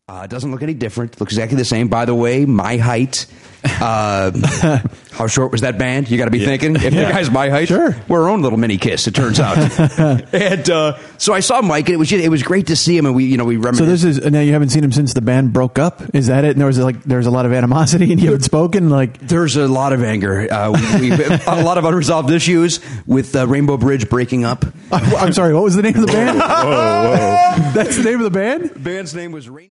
It doesn't look any different. Looks exactly the same. By the way, my height. How short was that band? You got to be thinking. If the guy's my height, sure. We're our own little mini Kiss. It turns out. And so I saw Mike, and it was great to see him. And we reminisced. So this is now you haven't seen him since the band broke up. Is that it? And there's a lot of animosity, and you haven't spoken. There's a lot of anger. We a lot of unresolved issues with Rainbow Bridge breaking up. I'm sorry. What was the name of the band? Whoa. That's the name of the band. The band's name was Rainbow.